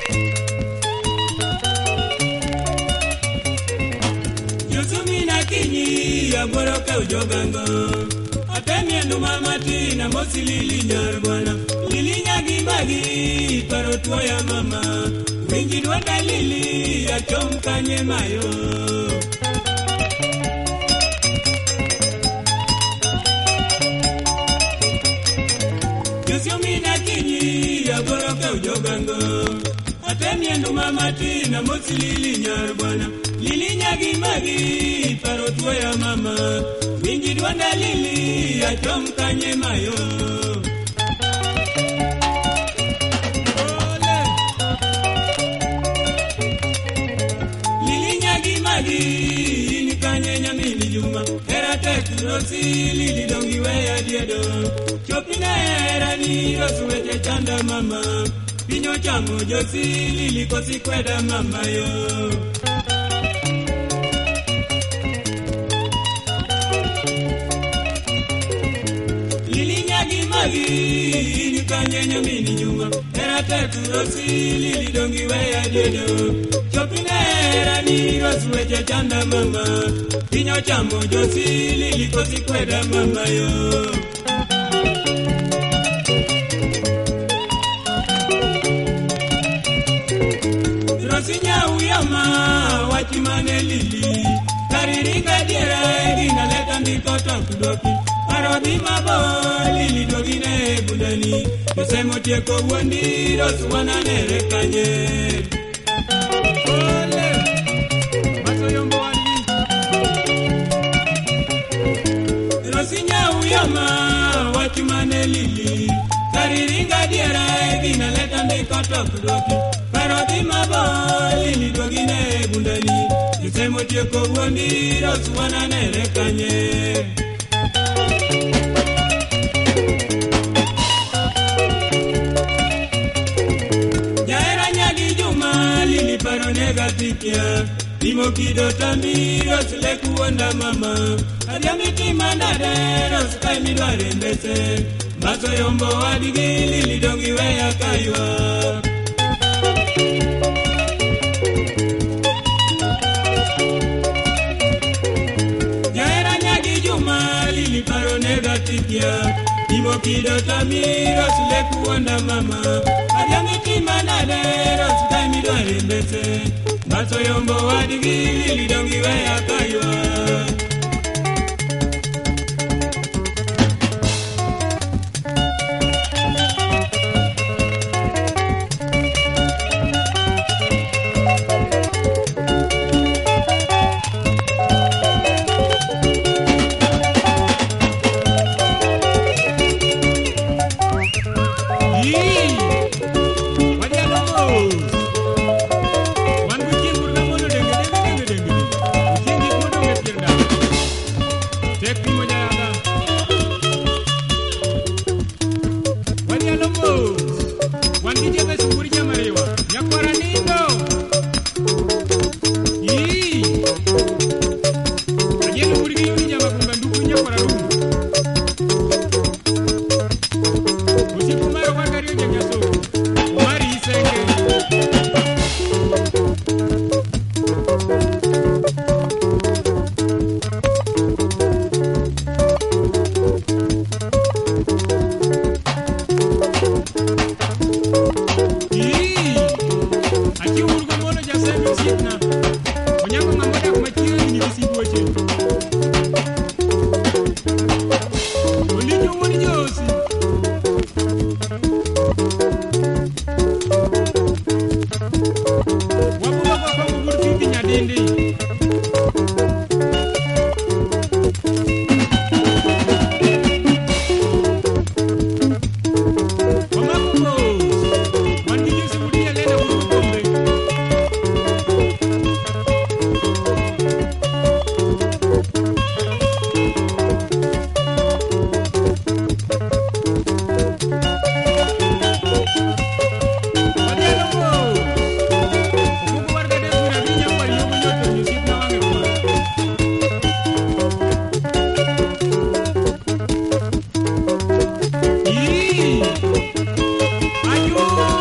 Yusumina kinyi ya boroka ujogango Atemi andu mamati na mosi lili nyarbwana Lili nyagi magi parotua ya mama Wingi nwanda lili ya chomkanye mayo Yusumina kinyi ya boroka ujogango Atemi andu mamati na mosi lili nyarbwana Lili nyagi magi parotua ya mama Wingi nwanda lili ya chomkanye mayo Ni kanye nyamili juma Era tetu rosi lili dongi weya diedo Chopina era ni rosu weche chanda mama Pinyo chamo josi lili kosi kweda mama yo Lili nyagi magi Ni kanye nyamili juma Era tetu rosi lili dongi weya diedo Chopinera ni rosueche chanda mama Pinyo chamo josi lili kosi kweda mama yo Rosinya uyama wachimane lili Kariringa diera egina leta ndikoto kudoki Marodi mabo lili dogine budani Yusemo tieko wondi rosuwana nere kanye Wachimane lili Kariringa diera egina leta ndikoto kudoki Parodi mabo lili dogine bundani Yusemo tieko wondi rosuwana nere kanye Jaera nyagi juma lili paronega tikia Imo kido tambi rosle kuonda mama Adiamiti mandade roskai midware mbese Maso yombo wadigili lidongi weya kaiwa Jaera nyagi juma lili paronega tikia Imo kido tambi rosle kuonda mama Adiamiti mandade roskai midware mbese Maso yombo wadigili lidongi weya kaiwa Ayuh